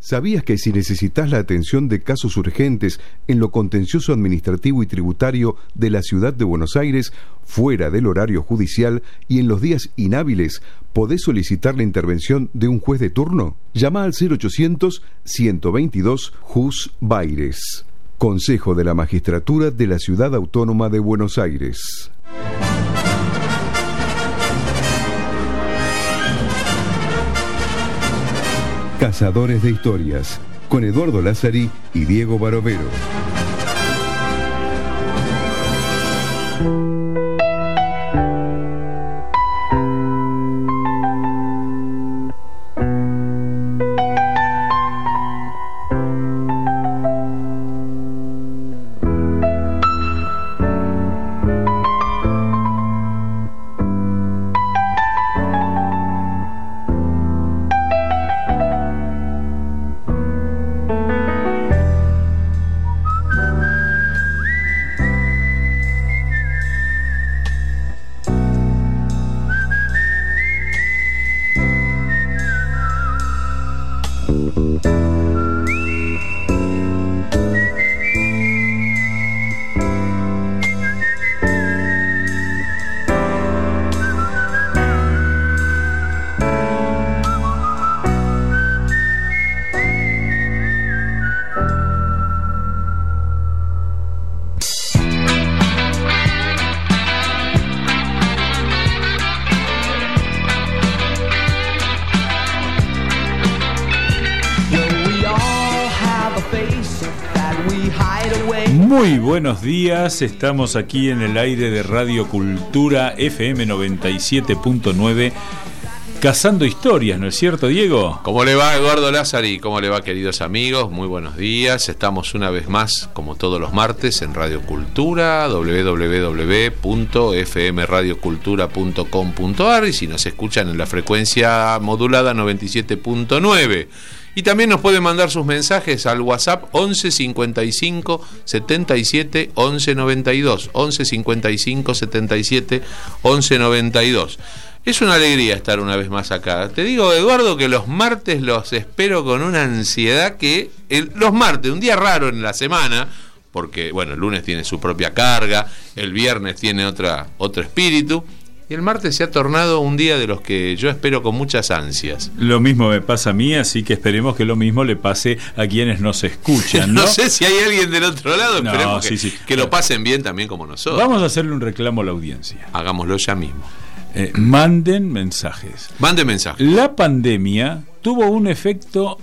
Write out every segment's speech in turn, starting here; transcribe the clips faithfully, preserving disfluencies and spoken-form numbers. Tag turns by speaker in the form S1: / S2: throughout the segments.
S1: ¿Sabías que si necesitas la atención de casos urgentes en lo contencioso administrativo y tributario de la ciudad de Buenos Aires, fuera del horario judicial y en los días inhábiles, podés solicitar la intervención de un juez de turno? Llama al cero ochocientos, ciento veintidós, Jus Baires. Consejo de la Magistratura de la Ciudad Autónoma de Buenos Aires. Cazadores de Historias, con Eduardo Lázari y Diego Barovero.
S2: Muy buenos días, estamos aquí en el aire de Radio Cultura F M noventa y siete punto nueve, cazando historias, ¿no es cierto, Diego?
S3: ¿Cómo le va, Eduardo Lázari? ¿Cómo le va, queridos amigos? Muy buenos días, estamos una vez más, como todos los martes, en Radio Cultura, doble u doble u doble u punto f m radio cultura punto com punto a r, y si nos escuchan en la frecuencia modulada noventa y siete punto nueve. Y también nos pueden mandar sus mensajes al WhatsApp once cincuenta y cinco setenta y siete once noventa y dos, once cincuenta y cinco setenta y siete once noventa y dos. Es una alegría estar una vez más acá. Te digo, Eduardo, que los martes los espero con una ansiedad que... El, los martes, un día raro en la semana, porque, bueno, el lunes tiene su propia carga, el viernes tiene otra, otro espíritu, y el martes se ha tornado un día de los que yo espero con muchas ansias.
S2: Lo mismo me pasa a mí, así que esperemos que lo mismo le pase a quienes nos escuchan, ¿no?
S3: No sé si hay alguien del otro lado,
S2: no,
S3: esperemos
S2: sí,
S3: que,
S2: sí.
S3: que lo pasen bien también como nosotros.
S2: Vamos a hacerle un reclamo a la audiencia.
S3: Hagámoslo ya mismo.
S2: Eh, manden mensajes.
S3: Manden mensajes.
S2: La pandemia tuvo un efecto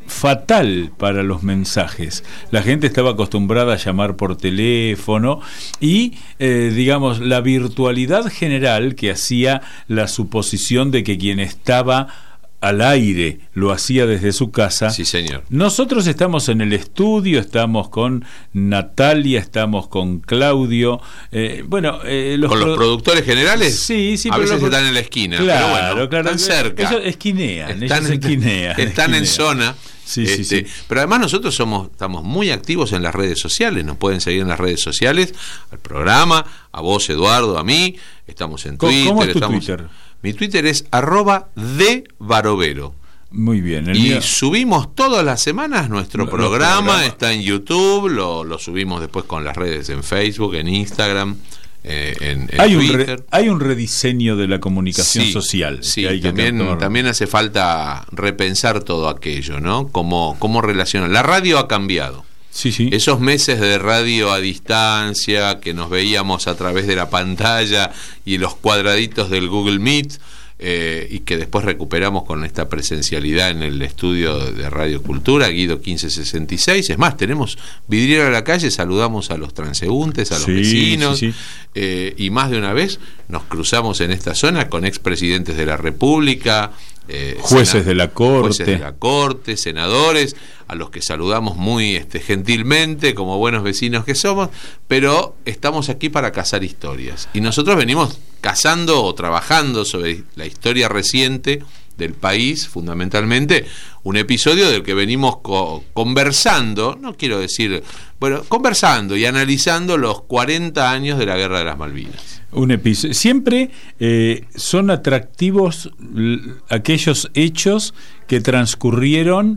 S2: fatal para los mensajes. La gente estaba acostumbrada a llamar por teléfono y, eh, digamos, la virtualidad general que hacía la suposición de que quien estaba al aire lo hacía desde su casa.
S3: Sí, señor.
S2: Nosotros estamos en el estudio, estamos con Natalia, estamos con Claudio, eh, bueno, eh, los
S3: con
S2: pro-
S3: los productores generales.
S2: Sí, sí,
S3: a
S2: pero
S3: veces
S2: los...
S3: están en la esquina,
S2: claro,
S3: pero bueno,
S2: claro,
S3: están cerca.
S2: Ellos esquinean,
S3: están,
S2: ellos esquinean,
S3: están
S2: esquinean.
S3: en zona.
S2: Sí,
S3: este,
S2: sí, sí.
S3: Pero además nosotros somos estamos muy activos en las redes sociales. Nos pueden seguir en las redes sociales, al programa, a vos, Eduardo, a mí. Estamos en
S2: ¿Cómo,
S3: Twitter.
S2: ¿Cómo es tu
S3: estamos...
S2: Twitter?
S3: Mi Twitter es arroba de Barovero.
S2: Muy bien. El
S3: y
S2: mío...
S3: subimos todas las semanas nuestro
S2: Lo,
S3: programa,
S2: programa.
S3: Está en YouTube, lo, lo subimos después con las redes en Facebook, en Instagram, eh, en, en
S2: hay
S3: Twitter.
S2: Un re, hay un rediseño de la comunicación
S3: sí,
S2: social.
S3: Sí,
S2: que hay que
S3: también,
S2: tomar...
S3: también hace falta repensar todo aquello, ¿no? Cómo, cómo relacionar. La radio ha cambiado.
S2: Sí, sí.
S3: Esos meses de radio a distancia, que nos veíamos a través de la pantalla y los cuadraditos del Google Meet, eh, y que después recuperamos con esta presencialidad en el estudio de Radio Cultura, Guido quince sesenta y seis. Es más, tenemos vidriera a la calle, saludamos a los transeúntes, a los
S2: sí,
S3: vecinos,
S2: sí, sí.
S3: Eh, y más de una vez nos cruzamos en esta zona con expresidentes de la República, eh,
S2: jueces
S3: sena-
S2: de la corte,
S3: jueces de la corte, senadores, a los que saludamos muy este, gentilmente, como buenos vecinos que somos, pero estamos aquí para cazar historias. Y nosotros venimos cazando o trabajando sobre la historia reciente del país, fundamentalmente, un episodio del que venimos co- conversando, no quiero decir, bueno, conversando y analizando los cuarenta años de la Guerra de las Malvinas.
S2: Un episodio. Siempre eh, son atractivos l- aquellos hechos que transcurrieron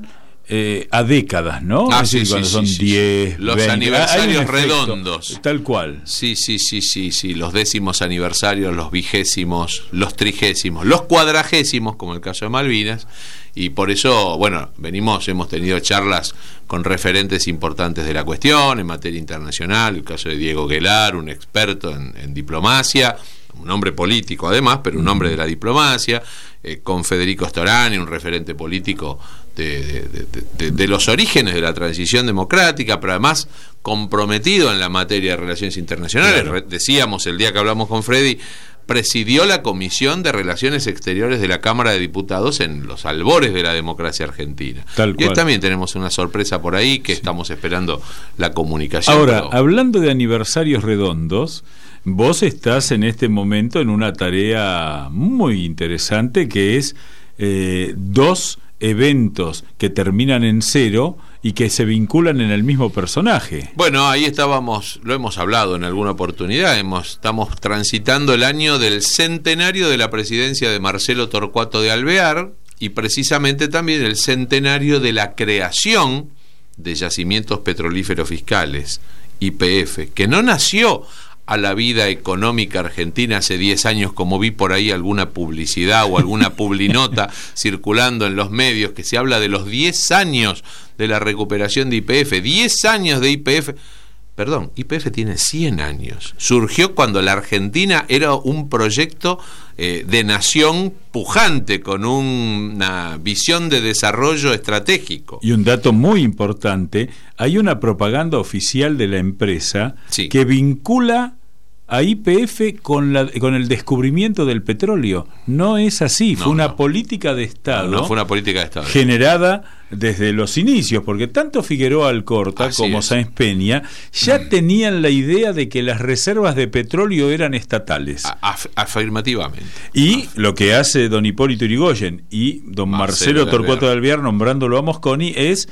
S2: eh, a décadas, ¿no?
S3: Ah,
S2: es decir,
S3: sí,
S2: cuando
S3: sí,
S2: son
S3: sí,
S2: diez,
S3: sí. Los
S2: veinte,
S3: aniversarios redondos.
S2: Tal cual.
S3: Sí, sí, sí, sí, sí. Los décimos aniversarios, los vigésimos, los trigésimos, los cuadragésimos, como el caso de Malvinas. Y por eso, bueno, venimos, hemos tenido charlas con referentes importantes de la cuestión en materia internacional, el caso de Diego Guelar, un experto en, en diplomacia, un hombre político además, pero un hombre de la diplomacia, eh, con Federico Storani, un referente político de, de, de, de, de los orígenes de la transición democrática, pero además comprometido en la materia de relaciones internacionales. Claro. Decíamos el día que hablamos con Freddy, presidió la Comisión de Relaciones Exteriores de la Cámara de Diputados en los albores de la democracia argentina. Tal y hoy también tenemos una sorpresa por ahí que sí. Estamos esperando la comunicación.
S2: Ahora,
S3: pero...
S2: hablando de aniversarios redondos, vos estás en este momento en una tarea muy interesante que es eh, dos eventos que terminan en cero y que se vinculan en el mismo personaje.
S3: Bueno, ahí estábamos, lo hemos hablado en alguna oportunidad, hemos, estamos transitando el año del centenario de la presidencia de Marcelo Torcuato de Alvear y precisamente también el centenario de la creación de Yacimientos Petrolíferos Fiscales, Y P F, que no nació a la vida económica argentina hace diez años, como vi por ahí alguna publicidad o alguna publinota circulando en los medios, que se habla de los diez años de la recuperación de Y P F, diez años de Y P F, perdón, Y P F tiene cien años, surgió cuando la Argentina era un proyecto eh, de nación pujante, con un, una visión de desarrollo estratégico.
S2: Y un dato muy importante, hay una propaganda oficial de la empresa sí. que vincula a Y P F con, la, con el descubrimiento del petróleo. No es así, fue no, una no. política de Estado.
S3: No, no fue una política de Estado.
S2: Generada desde los inicios, porque tanto Figueroa Alcorta así como es. Sáenz Peña ya mm. tenían la idea de que las reservas de petróleo eran estatales.
S3: Af afirmativamente.
S2: Y Af lo que hace don Hipólito Yrigoyen y don Marcelo, Marcelo Torcuato de Alvear, nombrándolo a Mosconi, es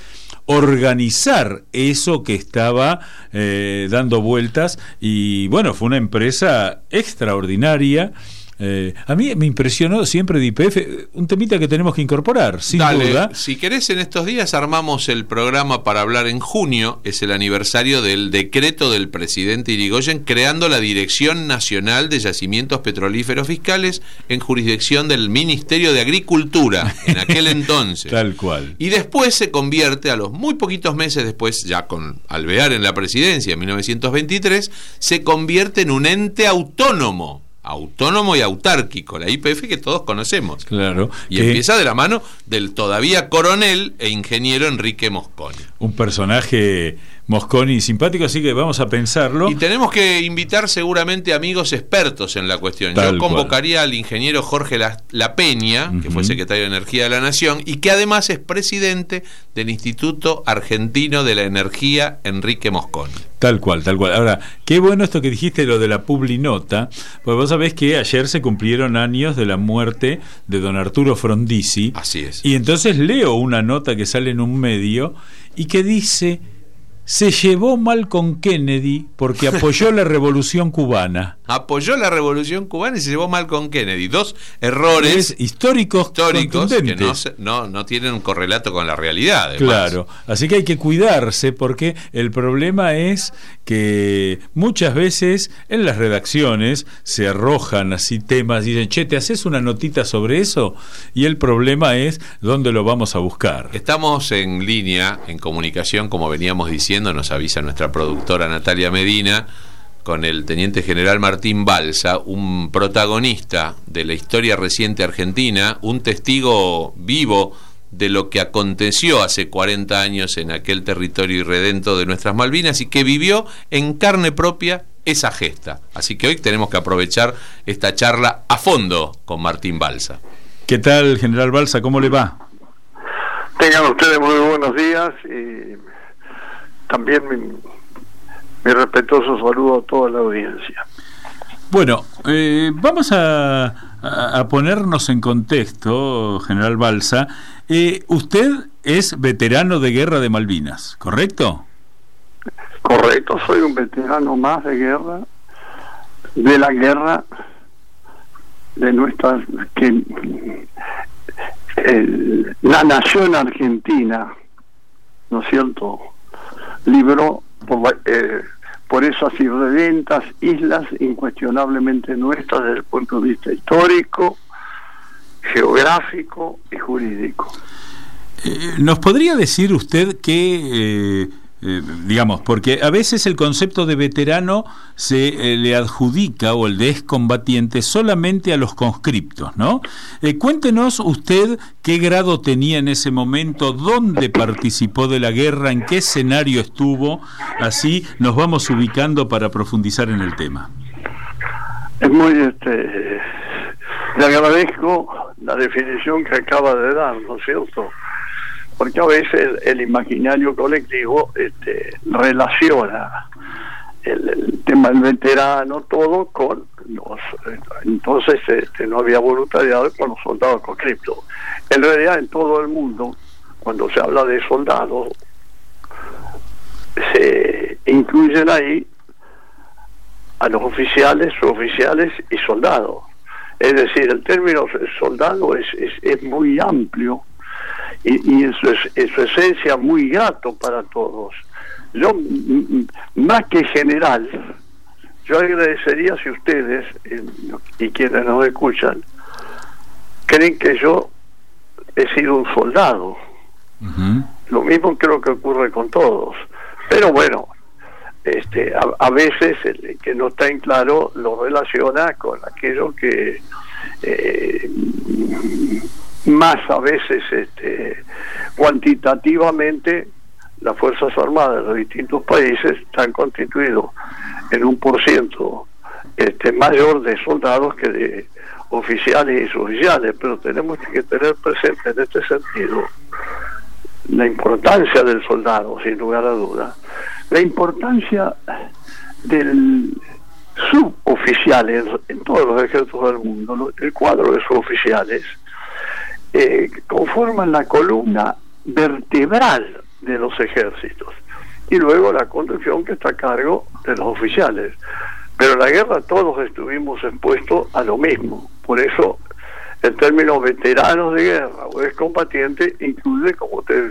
S2: organizar eso que estaba eh, dando vueltas. Y bueno, fue una empresa extraordinaria. Eh, a mí me impresionó siempre de Y P F, un temita que tenemos que incorporar, sin
S3: Dale,
S2: duda.
S3: Si querés, en estos días armamos el programa para hablar en junio, es el aniversario del decreto del presidente Yrigoyen creando la Dirección Nacional de Yacimientos Petrolíferos Fiscales en jurisdicción del Ministerio de Agricultura, en aquel entonces.
S2: Tal cual.
S3: Y después se convierte, a los muy poquitos meses después, ya con Alvear en la presidencia en mil novecientos veintitrés, se convierte en un ente autónomo. autónomo y autárquico, la Y P F que todos conocemos.
S2: Claro.
S3: Y que empieza de la mano del todavía coronel e ingeniero Enrique Mosconi.
S2: Un personaje Mosconi simpático, así que vamos a pensarlo.
S3: Y tenemos que invitar seguramente amigos expertos en la cuestión. Tal Yo convocaría cual. al ingeniero Jorge La, La Peña, uh-huh. que fue secretario de Energía de la Nación, y que además es presidente del Instituto Argentino de la Energía Enrique Mosconi.
S2: Tal cual, tal cual. Ahora, qué bueno esto que dijiste, lo de la publinota, porque vos sabés que ayer se cumplieron años de la muerte de don Arturo Frondizi.
S3: Así es.
S2: Y entonces leo una nota que sale en un medio y que dice: se llevó mal con Kennedy porque apoyó la revolución cubana.
S3: Apoyó la revolución cubana y se llevó mal con Kennedy. Dos errores
S2: es históricos,
S3: históricos que no, no, no tienen un correlato con la realidad. Además.
S2: Claro, así que hay que cuidarse, porque el problema es que muchas veces en las redacciones se arrojan así temas y dicen: che, ¿te haces una notita sobre eso? Y el problema es dónde lo vamos a buscar.
S3: Estamos en línea, en comunicación, como veníamos diciendo, nos avisa nuestra productora Natalia Medina, con el teniente general Martín Balsa, un protagonista de la historia reciente argentina, un testigo vivo de lo que aconteció hace cuarenta años en aquel territorio irredento de nuestras Malvinas y que vivió en carne propia esa gesta. Así que hoy tenemos que aprovechar esta charla a fondo con Martín Balsa.
S2: ¿Qué tal, general Balsa? ¿Cómo le va?
S4: Tengan ustedes muy buenos días y también mi, mi respetuoso saludo a toda la audiencia.
S2: Bueno, eh, vamos a, a, a ponernos en contexto, general Balsa. Eh, usted es veterano de guerra de Malvinas, ¿correcto?
S4: Correcto, soy un veterano más de guerra, de la guerra de nuestra, que el, la nación argentina ¿no es cierto?, libró por, la, eh, por esas irredentas islas incuestionablemente nuestras desde el punto de vista histórico, geográfico y jurídico.
S2: Eh, ¿Nos podría decir usted que, eh, eh, digamos, porque a veces el concepto de veterano se eh, le adjudica, o el de excombatiente, solamente a los conscriptos, ¿no? Eh, cuéntenos usted qué grado tenía en ese momento, dónde participó de la guerra, en qué escenario estuvo, así nos vamos ubicando para profundizar en el tema.
S4: Es muy, este, le agradezco la definición que acaba de dar, ¿no es cierto?, porque a veces el imaginario colectivo este, relaciona el, el tema del veterano todo con los, entonces este, no había voluntariado con los soldados conscriptos. En realidad, en todo el mundo, cuando se habla de soldados, se incluyen ahí a los oficiales, suboficiales y soldados. Es decir, el término soldado es, es, es muy amplio y, y en, su, en su esencia muy grato para todos. Yo, m- más que general, yo agradecería si ustedes eh, y quienes nos escuchan creen que yo he sido un soldado. Uh-huh. Lo mismo creo que ocurre con todos, pero bueno, este a, a veces el que no está en claro lo relaciona con aquello que eh, más a veces este, cuantitativamente las Fuerzas Armadas de los distintos países están constituidos en un por ciento este, mayor de soldados que de oficiales y suboficiales, pero tenemos que tener presente en este sentido la importancia del soldado, sin lugar a dudas, la importancia del suboficial en, en todos los ejércitos del mundo. El cuadro de suboficiales eh, conforman la columna vertebral de los ejércitos y luego la conducción que está a cargo de los oficiales. Pero en la guerra todos estuvimos expuestos a lo mismo, por eso el término veteranos de guerra o excombatiente incluye, como ustedes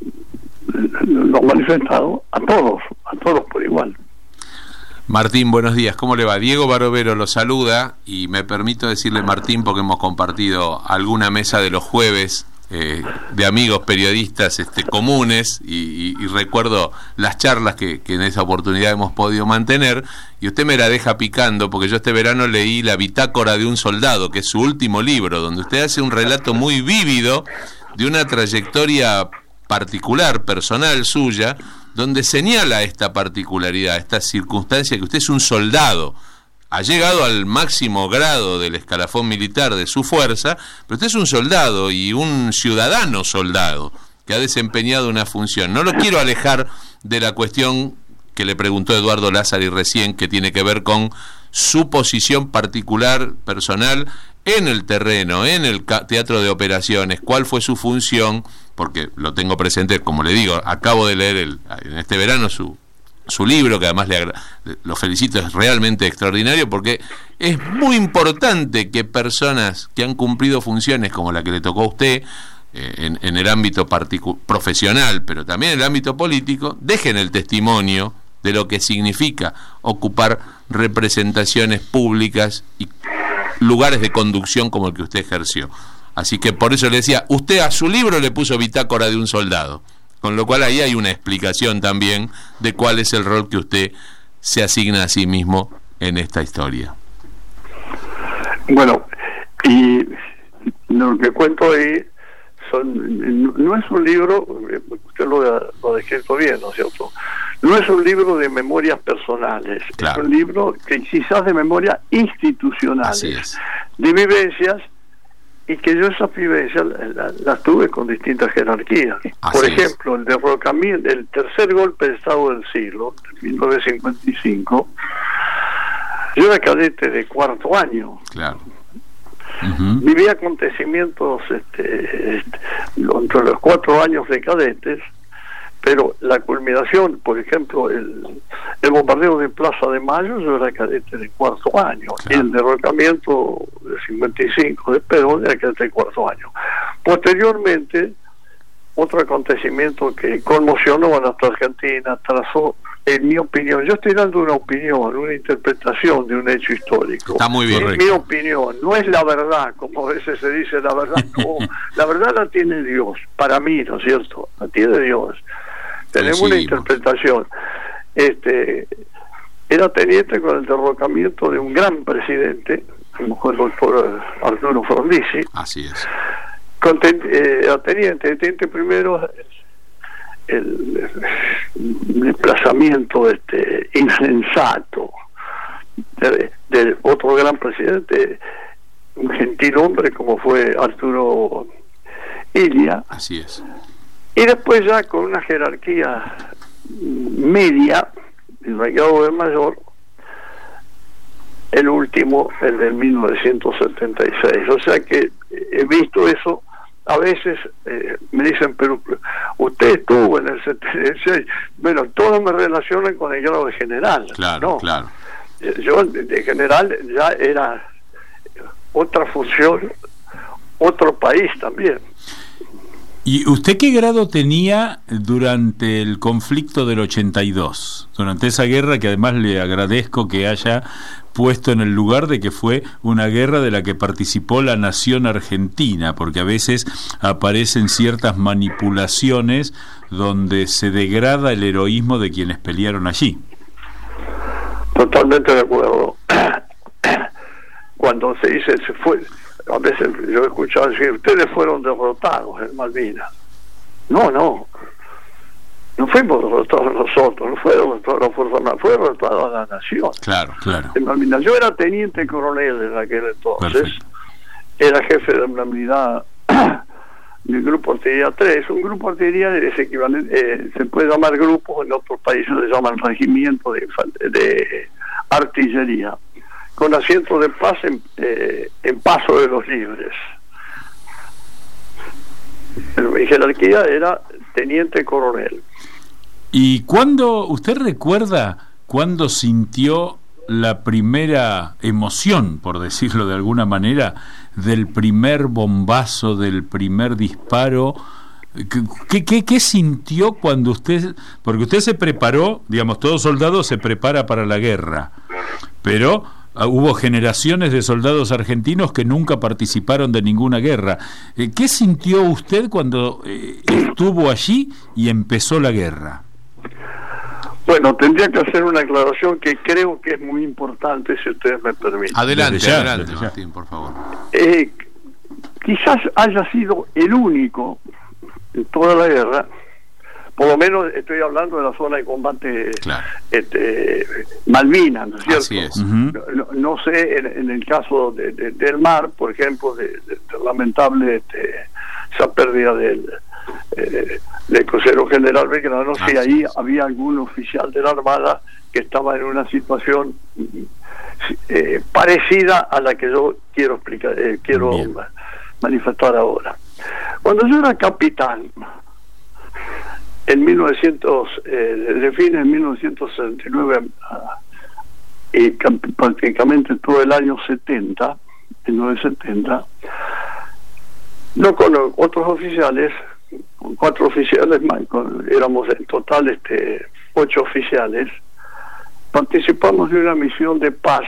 S4: lo han manifestado, a todos, a todos por igual.
S3: Martín, buenos días, ¿cómo le va? Diego Barovero lo saluda y me permito decirle Martín porque hemos compartido alguna mesa de los jueves eh, de amigos periodistas este, comunes y, y, y recuerdo las charlas que, que en esa oportunidad hemos podido mantener y usted me la deja picando porque yo este verano leí La Bitácora de un Soldado, que es su último libro, donde usted hace un relato muy vívido de una trayectoria particular, personal suya, donde señala esta particularidad, esta circunstancia que usted es un soldado, ha llegado al máximo grado del escalafón militar de su fuerza, pero usted es un soldado y un ciudadano soldado que ha desempeñado una función. No lo quiero alejar de la cuestión que le preguntó Eduardo Lázari recién, que tiene que ver con su posición particular, personal, en el terreno, en el teatro de operaciones, cuál fue su función, porque lo tengo presente, como le digo, acabo de leer el, en este verano su, su libro, que además le, lo felicito, es realmente extraordinario, porque es muy importante que personas que han cumplido funciones como la que le tocó a usted, eh, en, en el ámbito particu- profesional, pero también en el ámbito político, dejen el testimonio de lo que significa ocupar representaciones públicas y lugares de conducción como el que usted ejerció. Así que por eso le decía, usted a su libro le puso Bitácora de un Soldado, con lo cual ahí hay una explicación también de cuál es el rol que usted se asigna a sí mismo en esta historia.
S4: Bueno, y lo que cuento ahí son, no es un libro, usted lo, lo ha descrito bien, ¿no es cierto? No es un libro de memorias personales, claro. Es un libro que quizás de memorias institucionales, de vivencias, y que yo esas vivencias las la tuve con distintas jerarquías. Así Por ejemplo, es. el derrocamiento, el tercer golpe de Estado del siglo, de mil novecientos cincuenta y cinco, yo era cadete de cuarto año. Claro. Uh-huh. Viví acontecimientos este, este, entre los cuatro años de cadetes, pero la culminación, por ejemplo, el, el bombardeo de Plaza de Mayo, yo era cadete de cuarto año, claro. Y el derrocamiento de cincuenta y cinco de Perón era cadete de cuarto año. Posteriormente, otro acontecimiento que conmocionó a nuestra Argentina, trazó, en mi opinión, yo estoy dando una opinión, una interpretación de un hecho histórico.
S3: Está muy bien.
S4: En mi opinión, no es la verdad, como a veces se dice la verdad, no, la verdad la tiene Dios, para mí, ¿no es cierto? La tiene Dios. Tenemos una interpretación. Este, era teniente con el derrocamiento de un gran presidente, como fue el doctor Arturo Frondizi.
S3: Así es.
S4: Con, eh, era teniente, teniente primero, el, el desplazamiento este insensato de, de otro gran presidente, un gentil hombre como fue Arturo Illia.
S3: Así es.
S4: Y después ya con una jerarquía media, el regado de mayor, el último, el del mil novecientos setenta y seis. O sea que he visto eso. A veces eh, me dicen, pero usted estuvo en el setenta y seis. Bueno, todos me relacionan con el grado de general.
S3: Claro,
S4: ¿no?
S3: claro.
S4: Yo de general ya era otra función, otro país también.
S2: ¿Y usted qué grado tenía durante el conflicto del ochenta y dos? Durante esa guerra, que además le agradezco que haya puesto en el lugar de que fue una guerra de la que participó la nación argentina, porque a veces aparecen ciertas manipulaciones donde se degrada el heroísmo de quienes pelearon allí.
S4: Totalmente de acuerdo. Cuando se dice, se fue... A veces yo he escuchado decir, ustedes fueron derrotados en Malvinas. No, no. No fuimos derrotados nosotros, no fue derrotada la Fuerza Armada, fue derrotada la nación.
S2: Claro, claro.
S4: En Malvinas. Yo era teniente coronel en aquel entonces.
S2: Perfecto.
S4: Era jefe de la unidad del Grupo Artillería tres. Un grupo artillería es equivalente, eh, se puede llamar grupo, en otros países se llaman regimiento de, de artillería, con asiento de paz en, eh, en Paso de los Libres. Pero mi jerarquía era teniente coronel.
S2: ¿Y cuándo, usted recuerda cuándo sintió la primera emoción, por decirlo de alguna manera, del primer bombazo, del primer disparo? ¿Qué, qué, qué sintió cuando usted, porque usted se preparó, digamos, todo soldado se prepara para la guerra, pero hubo generaciones de soldados argentinos que nunca participaron de ninguna guerra. ¿Qué sintió usted cuando eh, estuvo allí y empezó la guerra?
S4: Bueno, tendría que hacer una aclaración que creo que es muy importante, si ustedes me permiten.
S3: Adelante,
S2: ya,
S3: adelante, Martín, por favor.
S4: Eh, quizás haya sido el único en toda la guerra, por lo menos estoy hablando de la zona de combate, claro, este, Malvinas, ¿no es cierto?
S3: Así es.
S2: Uh-huh.
S4: no, no sé en, en el caso de, de, del mar, por ejemplo, de, de, de lamentable este, esa pérdida del, eh, del crucero General Belgrano, no sé si ahí es. Había algún oficial de la Armada que estaba en una situación eh, parecida a la que yo quiero explicar, eh, quiero Bien. manifestar ahora. Cuando yo era capitán, en mil novecientos, eh, desde fines de mil novecientos sesenta y nueve uh, y prácticamente todo el año setenta, mil novecientos setenta, no con otros oficiales, con cuatro oficiales más, con, éramos en total este ocho oficiales, participamos de una misión de paz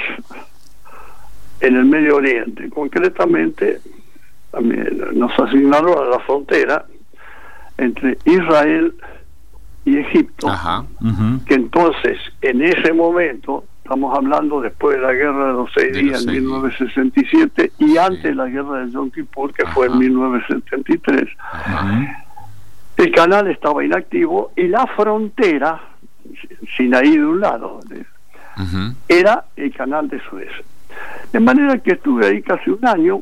S4: en el Medio Oriente. Concretamente, también nos asignaron a la frontera entre Israel y Egipto.
S3: Ajá.
S2: Uh-huh.
S4: Que entonces, en ese momento, estamos hablando después de la guerra de los seis de días, en mil novecientos sesenta y siete, y sí. antes de la guerra de Yom Kippur, que Ajá. fue en mil novecientos setenta y tres, Ajá. el canal estaba inactivo y la frontera, Sinaí de un lado, uh-huh. era el canal de Suez. De manera que estuve ahí casi un año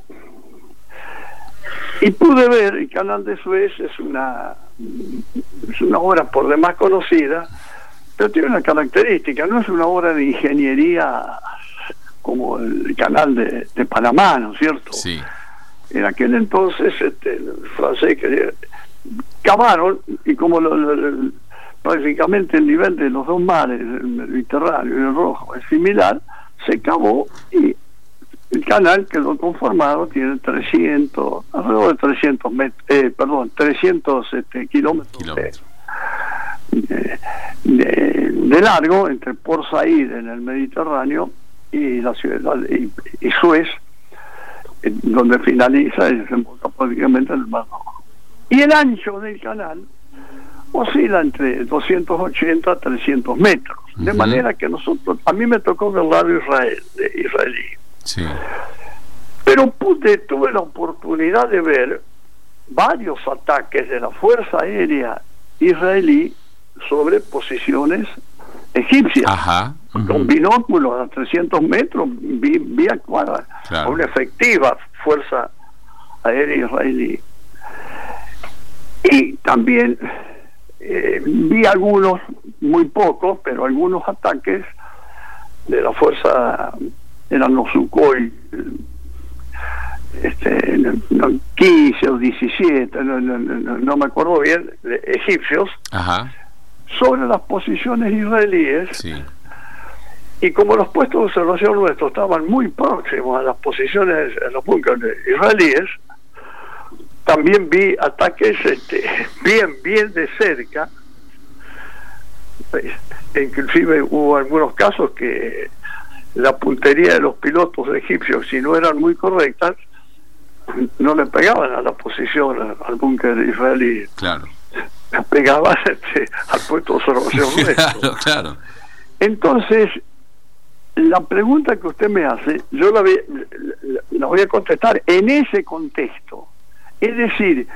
S4: y pude ver el canal de Suez. Es una es una obra por demás conocida, pero tiene una característica: no es una obra de ingeniería como el canal de, de Panamá, ¿no es cierto? Sí. En aquel entonces este, el francés quería, cavaron, y como lo, lo, prácticamente el nivel de los dos mares, el Mediterráneo y el Rojo, es similar, se cavó y el canal quedó conformado, tiene trescientos, alrededor de trescientos metros, eh, perdón, trescientos este, kilómetros, kilómetros. De, de, de largo entre Port Said en el Mediterráneo y la ciudad y, y Suez, donde finaliza y desemboca prácticamente en el Mar Rojo. Y el ancho del canal oscila entre doscientos ochenta a trescientos metros, uh-huh. de manera que nosotros, a mí me tocó del lado Israel, de israelí, sí. pero pude, tuve la oportunidad de ver varios ataques de la Fuerza Aérea israelí sobre posiciones egipcias. Ajá. Uh-huh. Con binóculos a trescientos metros vi, vi actuar claro. una efectiva Fuerza Aérea israelí. Y también eh, vi algunos, muy pocos, pero algunos ataques de la Fuerza, eran los Sukhoi, este, no, quince o diecisiete, no, no, no, no me acuerdo bien, de egipcios, Ajá. sobre las posiciones israelíes. Sí. Y como los puestos de observación nuestros estaban muy próximos a las posiciones, a los búnkeres israelíes, también vi ataques este, bien, bien de cerca. Inclusive hubo algunos casos que la puntería de los pilotos egipcios, si no eran muy correctas, no le pegaban a la posición al búnker israelí. Claro. Le pegaban este, al puesto de observación nuestro. Claro, claro. Entonces, la pregunta que usted me hace, yo la voy, la voy a contestar en ese contexto. Es decir,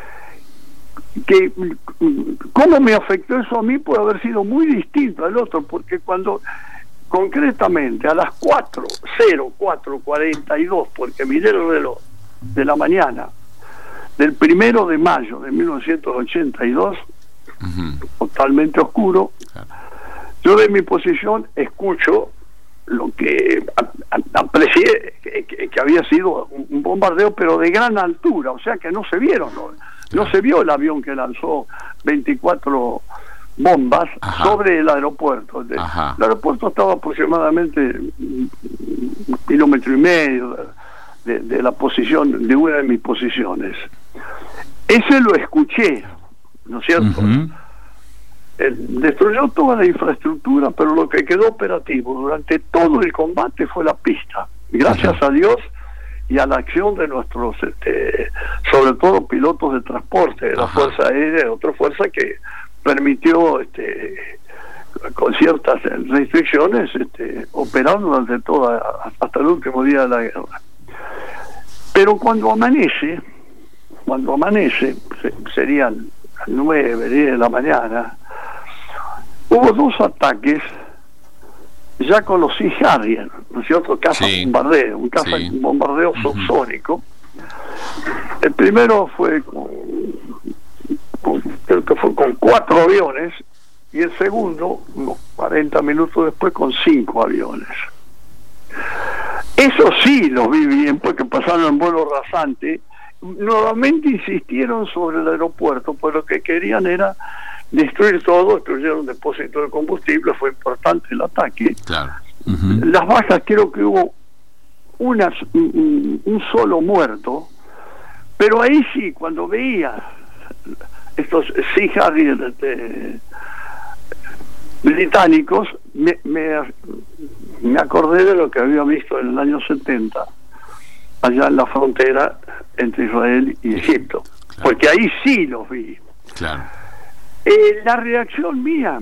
S4: que cómo me afectó eso a mí puede haber sido muy distinto al otro, porque cuando concretamente a las cuatro cero cuatro cuarenta y dos, porque miré el reloj de la mañana del primero de mayo de mil novecientos ochenta y dos, uh-huh. totalmente oscuro, claro. yo de mi posición escucho lo que aprecié que, que, que había sido un bombardeo, pero de gran altura, o sea que no se vieron, no, no se vio el avión que lanzó veinticuatro bombas Ajá. sobre el aeropuerto. De, el aeropuerto estaba aproximadamente un kilómetro y medio de, de, de la posición, de una de mis posiciones. Ese lo escuché, ¿no es cierto? Uh-huh. El, destruyó toda la infraestructura, pero lo que quedó operativo durante todo el combate fue la pista, gracias uh-huh. a Dios y a la acción de nuestros este, sobre todo pilotos de transporte de la uh-huh. Fuerza Aérea, de otra fuerza que permitió este, con ciertas restricciones este, operar durante toda, hasta el último día de la guerra. Pero cuando amanece cuando amanece se, serían nueve, diez de la mañana, hubo dos ataques ya con los Sea Harrier, ¿no es cierto? Caza sí. bombardeo, un caza sí. bombardeo uh-huh. subsónico. El primero fue con, con, creo que fue con cuatro aviones, y el segundo, unos cuarenta minutos después, con cinco aviones. Eso sí lo vi bien, porque pasaron en vuelo rasante. Nuevamente insistieron sobre el aeropuerto, pues lo que querían era destruir todo, destruyeron depósitos de combustible, fue importante el ataque. Claro. Uh-huh. Las bajas, creo que hubo unas, un, un solo muerto, pero ahí sí, cuando veía estos Sea Harrier este, británicos, me, me, me acordé de lo que había visto en el año setenta, allá en la frontera entre Israel y Egipto, claro. porque ahí sí los vi. Claro. Eh, la reacción mía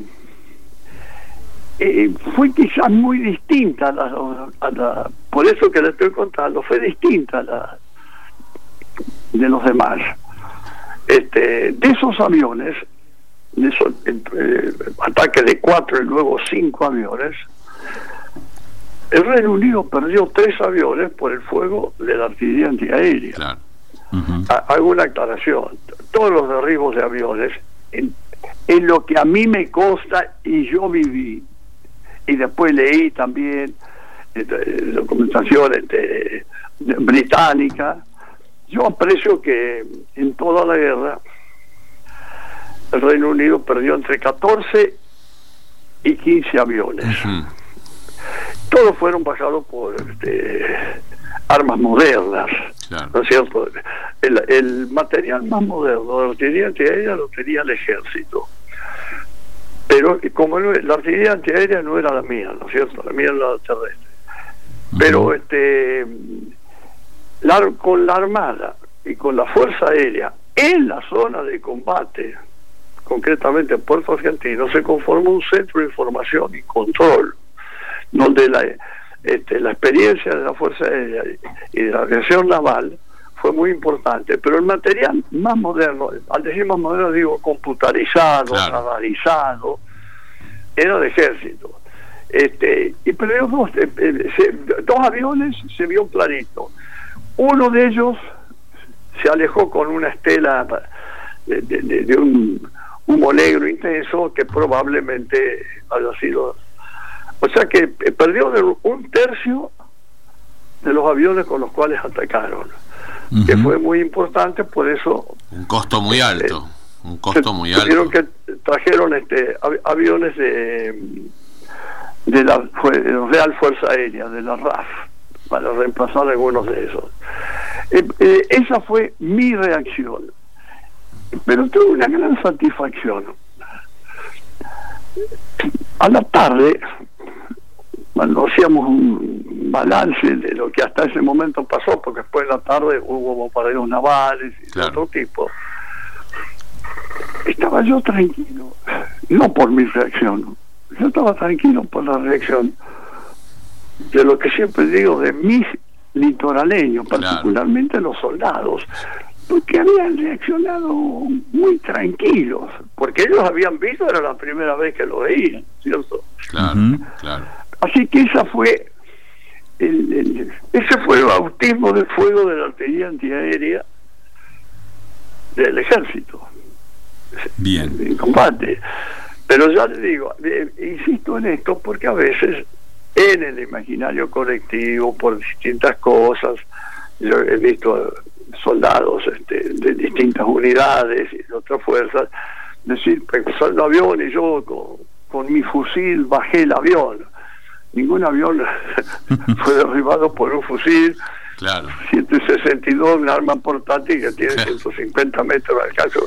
S4: eh, fue quizás muy distinta a la, a la, por eso que le estoy contando, fue distinta a la de los demás. Este, de esos aviones, de esos eh, ataques de cuatro y luego cinco aviones, el Reino Unido perdió tres aviones por el fuego de la artillería antiaérea. Claro. Uh-huh. Hago una aclaración: todos los derribos de aviones, en, en lo que a mí me consta y yo viví, y después leí también eh, documentación eh, británica, yo aprecio que en toda la guerra el Reino Unido perdió entre catorce y quince aviones. Uh-huh. Todos fueron bajados por este, armas modernas,
S3: claro.
S4: ¿no es cierto? El, el material más moderno de la artillería antiaérea lo tenía el ejército. Pero como no, la artillería antiaérea no era la mía, ¿no es cierto? La mía era la terrestre. Uh-huh. Pero este, la, con la Armada y con la Fuerza Aérea en la zona de combate, concretamente en Puerto Argentino, se conformó un centro de información y control, donde la, este, la experiencia de la Fuerza Aérea y de la aviación naval fue muy importante, pero el material más moderno, al decir más moderno digo computarizado, claro. radarizado, era de ejército. Este, y pero dos, eh, eh, se, dos aviones se vio clarito. Uno de ellos se alejó con una estela de, de, de, de un humo negro intenso que probablemente haya sido, o sea que eh, perdió de un tercio de los aviones con los cuales atacaron. Uh-huh. Que fue muy importante, por eso
S3: un costo muy alto, eh, un costo muy alto.
S4: Que trajeron este av- aviones de de la fue, Real Fuerza Aérea, de la R A F, para reemplazar algunos de esos. Eh, eh, esa fue mi reacción, pero tuve una gran satisfacción. A la tarde, cuando hacíamos un balance de lo que hasta ese momento pasó, porque después en la tarde hubo bombardeos navales y claro. de otro tipo, estaba yo tranquilo, no por mi reacción, yo estaba tranquilo por la reacción de lo que siempre digo de mis litoraleños, particularmente claro. los soldados, porque habían reaccionado muy tranquilos, porque ellos habían visto, era la primera vez que lo veían, ¿cierto?
S3: Claro, uh-huh. claro.
S4: Así que esa fue el, el, ese fue el bautismo de fuego de la artillería antiaérea del ejército.
S2: Bien.
S4: En combate. Pero ya le digo, eh, insisto en esto porque a veces en el imaginario colectivo, por distintas cosas, yo he visto soldados este, de distintas unidades y de otras fuerzas decir, pasó el avión y yo con, con mi fusil bajé el avión. Ningún avión fue derribado por un fusil.
S3: Claro.
S4: ciento sesenta y dos, un arma portátil que tiene ciento cincuenta metros de alcance.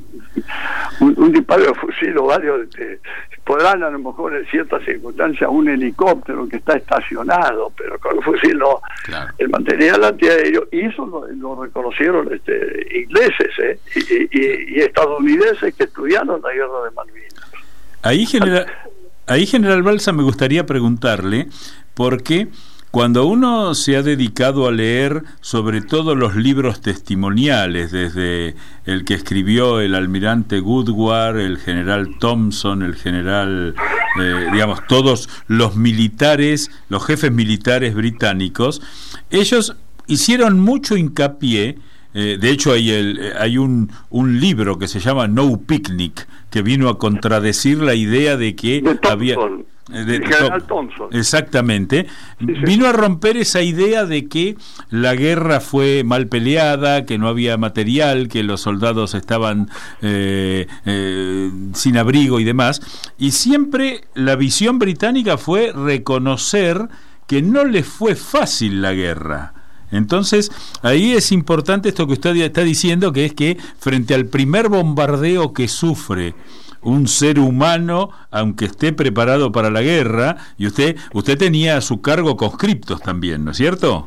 S4: Un, un disparo de fusil o varios este, podrán a lo mejor en ciertas circunstancias un helicóptero que está estacionado, pero con un fusil no. Claro. El material antiaéreo, y eso lo, lo reconocieron este, ingleses eh, y, y, y estadounidenses que estudiaron la guerra de Malvinas.
S2: Ahí general, ahí general Balsa, me gustaría preguntarle, porque cuando uno se ha dedicado a leer sobre todo los libros testimoniales, desde el que escribió el almirante Woodward, el general Thompson, el general, eh, digamos, todos los militares, los jefes militares británicos, ellos hicieron mucho hincapié. Eh, de hecho hay, el, hay un, un libro que se llama No Picnic, que vino a contradecir la idea de que
S4: de
S2: había...
S4: De, de, general Thompson.
S2: Exactamente. Sí, sí. Vino a romper esa idea de que la guerra fue mal peleada, que no había material, que los soldados estaban eh, eh, sin abrigo y demás. Y siempre la visión británica fue reconocer que no les fue fácil la guerra. Entonces, ahí es importante esto que usted está diciendo, que es que frente al primer bombardeo que sufre un ser humano, aunque esté preparado para la guerra, y usted usted tenía a su cargo conscriptos también, ¿no es cierto?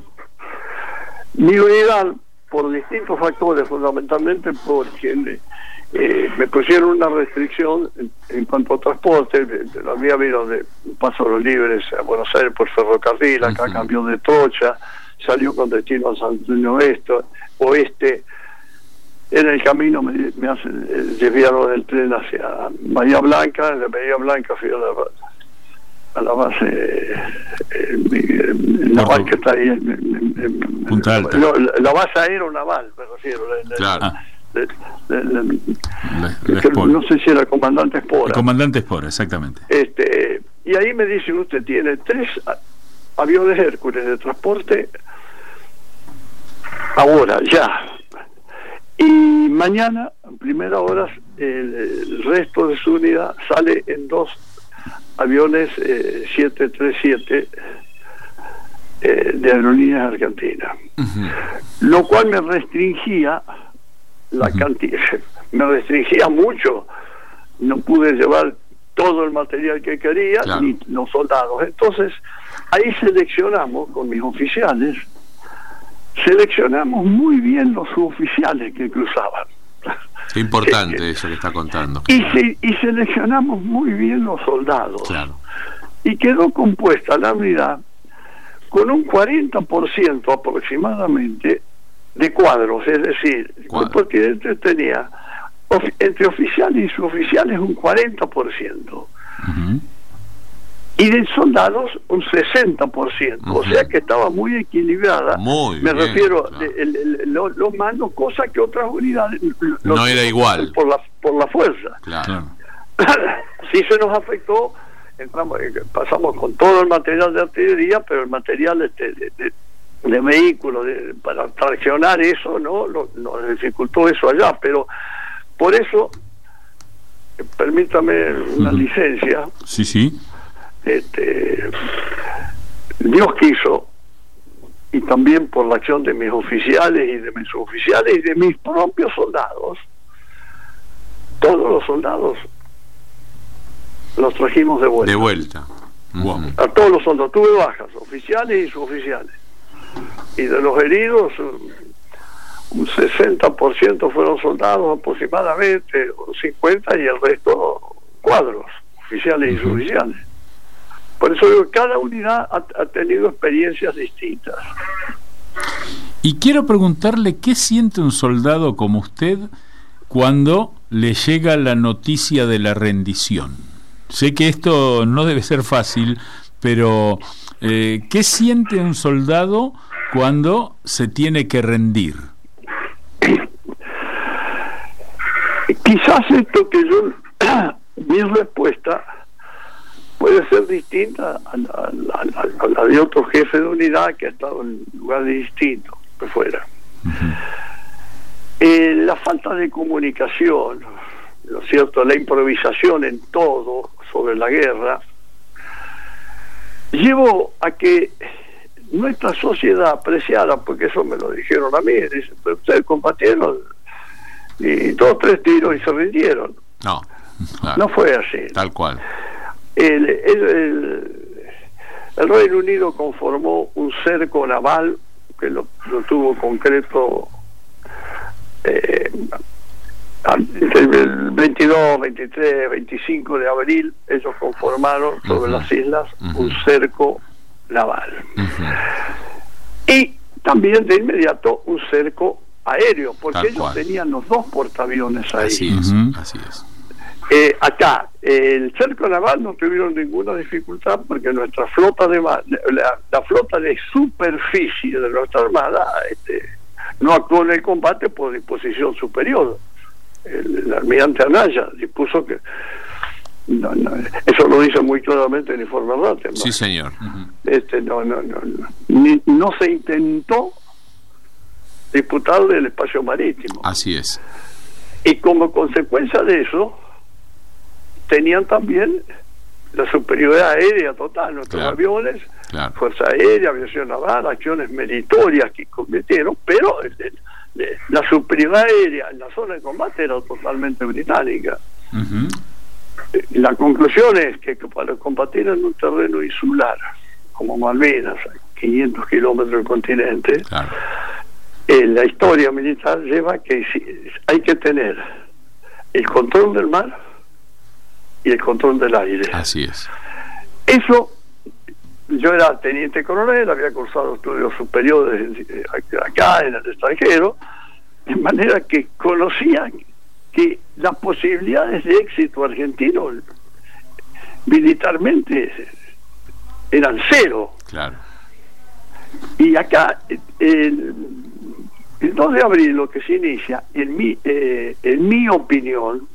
S4: Mi unidad, por distintos factores, fundamentalmente porque eh, me pusieron una restricción en, en cuanto a transporte. De, de la vía vino de Paso de los Libres a Buenos Aires por ferrocarril, acá uh-huh. cambió de trocha, salió con destino a San Antonio Oeste, oeste. En el camino me, me hacen eh, desviaron del tren hacia Bahía Blanca. En la Bahía Blanca fui a la, a la base, eh, eh, la base que está ahí en, en, en,
S2: Punta Alta.
S4: No, la, la base aeronaval, me refiero. La,
S3: claro.
S4: La, la, la, la, la, la, no sé si era el comandante Espora.
S2: El comandante Espora, exactamente.
S4: Este, y ahí me dicen, usted tiene tres aviones Hércules de transporte ahora, ya. Y mañana, en primera hora, el, el resto de su unidad sale en dos aviones eh, siete treinta y siete eh, de Aerolíneas Argentinas, uh-huh. lo cual me restringía la uh-huh. cantidad, me restringía mucho, no pude llevar todo el material que quería, claro. ni los soldados. Entonces ahí seleccionamos con mis oficiales, seleccionamos muy bien los suboficiales que cruzaban.
S3: Qué importante eh, eso que está contando.
S4: Y, se, y seleccionamos muy bien los soldados.
S3: Claro.
S4: Y quedó compuesta la unidad con un cuarenta por ciento aproximadamente de cuadros, es decir, Cuadro. porque tenía of, entre oficiales y suboficiales un cuarenta por ciento. Uh-huh. Y de soldados un sesenta por ciento, uh-huh. o sea que estaba muy equilibrada.
S3: Muy
S4: Me
S3: bien,
S4: refiero
S3: claro.
S4: el, el, el, los, los mandos, cosa que otras unidades
S3: no
S4: los,
S3: era igual
S4: por la por la fuerza.
S3: Claro.
S4: Sí se nos afectó, entramos, pasamos con todo el material de artillería, pero el material este, de, de, de vehículos de, para traccionar eso, no, no, nos dificultó eso allá, pero por eso, permítame una uh-huh. licencia.
S2: Sí, sí.
S4: Este, Dios quiso, y también por la acción de mis oficiales y de mis suboficiales y de mis propios soldados, todos los soldados los trajimos de vuelta.
S3: De vuelta.
S4: Uh-huh. A todos los soldados, tuve bajas, oficiales y suboficiales. Y de los heridos, un sesenta por ciento fueron soldados aproximadamente, cincuenta, y el resto cuadros, oficiales uh-huh. y suboficiales. Por eso digo, cada unidad ha, ha tenido experiencias distintas.
S2: Y quiero preguntarle, ¿qué siente un soldado como usted cuando le llega la noticia de la rendición? Sé que esto no debe ser fácil, pero eh, ¿qué siente un soldado cuando se tiene que rendir?
S4: Quizás esto que yo, mi respuesta puede ser distinta a la, a, la, a la de otro jefe de unidad que ha estado en lugares distintos que fuera. Uh-huh. Eh, la falta de comunicación, ¿no es cierto?, la improvisación en todo sobre la guerra, llevó a que nuestra sociedad apreciara, porque eso me lo dijeron a mí, dicen, pero ustedes combatieron y dos, tres tiros y se rindieron.
S3: No, claro.
S4: No fue así.
S3: Tal cual.
S4: El, el, el, el Reino Unido conformó un cerco naval que lo, lo tuvo concreto eh, el veintidós, veintitrés, veinticinco de abril. Ellos conformaron sobre uh-huh. las islas uh-huh. un cerco naval uh-huh. y también de inmediato un cerco aéreo, porque Tal ellos cual. tenían los dos portaaviones ahí.
S3: Así es, uh-huh. así es.
S4: Eh, acá, eh, el cerco naval no tuvieron ninguna dificultad porque nuestra flota de la, la flota de superficie de nuestra armada este, no actuó en el combate por disposición superior. El, el almirante Anaya dispuso que no, no, eso lo dice muy claramente en el informe Rattenberg, ¿no?
S3: Sí, señor.
S4: Uh-huh. Este, no, no, no, no. Ni, no se intentó disputarle el espacio marítimo.
S3: Así es.
S4: Y como consecuencia de eso tenían también la superioridad aérea total, nuestros claro, aviones, claro. fuerza aérea, aviación naval, acciones meritorias que cometieron, pero el, el, el, la superioridad aérea en la zona de combate era totalmente británica. Uh-huh. La conclusión es que, que para combatir en un terreno insular como Malvinas, a quinientos kilómetros del continente, claro. eh, la historia militar lleva que hay que tener el control del mar y el control del aire.
S3: Así es.
S4: Eso, yo era teniente coronel, había cursado estudios superiores acá en el extranjero, de manera que conocía que las posibilidades de éxito argentino militarmente eran cero.
S3: Claro.
S4: Y acá, el, el dos de abril, lo que se inicia, en mi, eh, en mi opinión,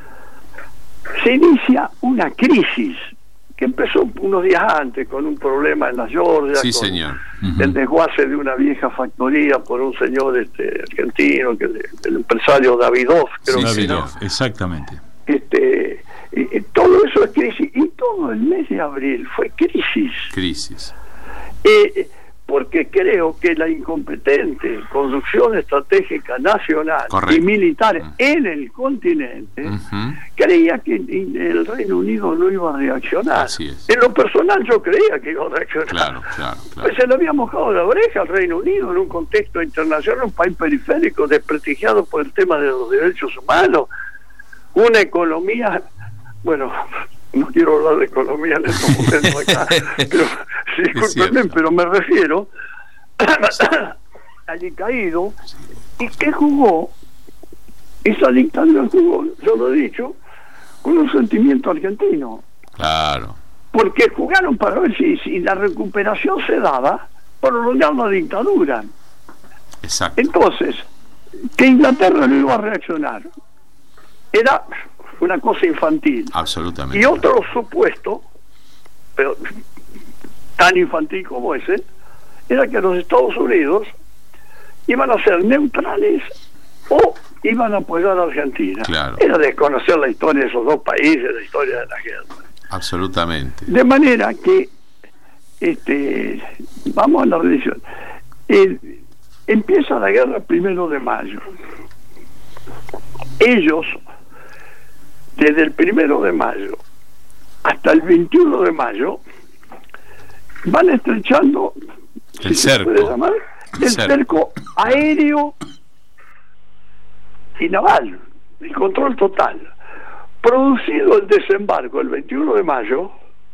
S4: se inicia una crisis que empezó unos días antes con un problema en la Georgia,
S3: sí,
S4: con
S3: señor. Uh-huh.
S4: el desguace de una vieja factoría por un señor este argentino, que el empresario Davidoff, creo
S2: sí,
S4: que
S2: Davidoff, era. Exactamente.
S4: Este, y, y todo eso es crisis, y todo el mes de abril fue crisis.
S3: Crisis.
S4: Eh, porque creo que la incompetente conducción estratégica nacional
S3: Correcto.
S4: y militar
S3: uh-huh.
S4: en el continente
S3: uh-huh.
S4: creía que el Reino Unido no iba a reaccionar.
S3: Así es.
S4: En lo personal yo creía que iba a reaccionar.
S3: Claro, claro, claro.
S4: Pues se le había mojado la oreja al Reino Unido en un contexto internacional, un país periférico desprestigiado por el tema de los derechos humanos, una economía, bueno, no quiero hablar de economía en estos momentos acá, pero discúlpenme, pero me refiero allí caído, y que jugó, esa dictadura jugó, yo lo he dicho, con un sentimiento argentino.
S3: Claro.
S4: Porque jugaron para ver si, si la recuperación se daba por prolongar la dictadura.
S3: Exacto.
S4: Entonces, que Inglaterra no iba a reaccionar era una cosa infantil.
S3: Absolutamente.
S4: Y otro supuesto, pero tan infantil como ese, era que los Estados Unidos iban a ser neutrales o iban a apoyar a Argentina.
S3: Claro.
S4: Era desconocer la historia de esos dos países, la historia de la guerra.
S3: Absolutamente.
S4: De manera que, este, vamos a la revisión. El, empieza la guerra el primero de mayo. Ellos, desde el primero de mayo hasta el veintiuno de mayo, van estrechando
S3: el
S4: si
S3: cerco,
S4: se puede llamar, el, el cerco. cerco aéreo y naval, el control total. Producido el desembarco el veintiuno de mayo,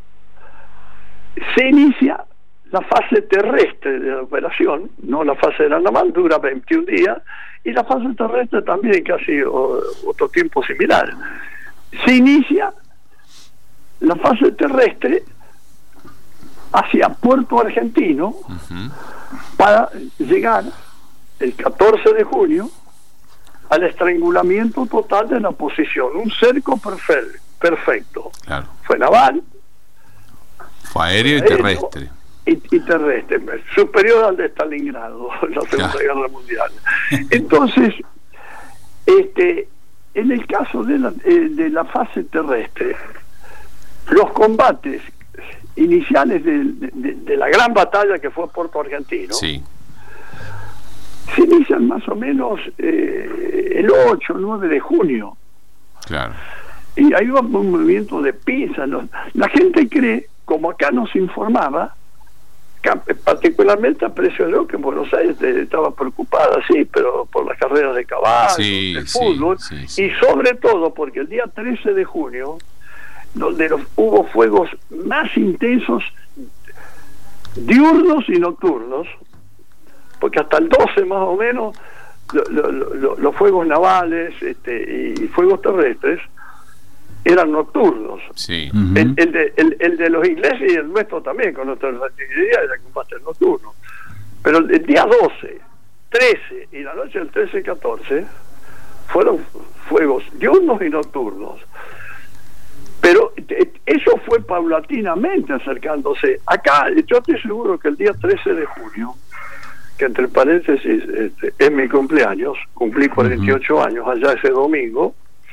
S4: se inicia la fase terrestre de la operación, no la fase de la naval, dura veintiún días, y la fase terrestre también casi o, otro tiempo similar. Se inicia la fase terrestre hacia Puerto Argentino, uh-huh. para llegar el catorce de junio al estrangulamiento total de la posición, un cerco perfecto, perfecto.
S3: Claro.
S4: Fue naval,
S3: fue aéreo y terrestre.
S4: Y, y terrestre, superior al de Stalingrado, la Segunda claro. Guerra Mundial. Entonces, este, en el caso de la, eh, de la fase terrestre, los combates iniciales de, de, de la gran batalla que fue Puerto Argentino,
S3: sí.
S4: se inician más o menos eh, el ocho o nueve de junio.
S3: Claro.
S4: Y ahí va un movimiento de pinzas. ¿No? La gente cree, como acá nos informaba, que particularmente apreció que en Buenos Aires estaba preocupada, sí, pero por las carreras de caballos,
S3: sí,
S4: el
S3: sí,
S4: fútbol,
S3: sí, sí.
S4: y sobre todo porque el día trece de junio, donde los, hubo fuegos más intensos, diurnos y nocturnos, porque hasta el doce más o menos lo, lo, lo, los fuegos navales este, y fuegos terrestres eran nocturnos.
S3: Sí.
S4: Uh-huh. el, el, de, el, el de los ingleses y el nuestro también, con nuestra artillería, era combate nocturno. Pero el, el día doce, trece y la noche del trece y catorce fueron fuegos diurnos y nocturnos. Pero eso fue paulatinamente acercándose. Acá, yo estoy seguro que el día trece de junio, que entre paréntesis este, es mi cumpleaños, cumplí cuarenta y ocho uh-huh. años allá ese domingo,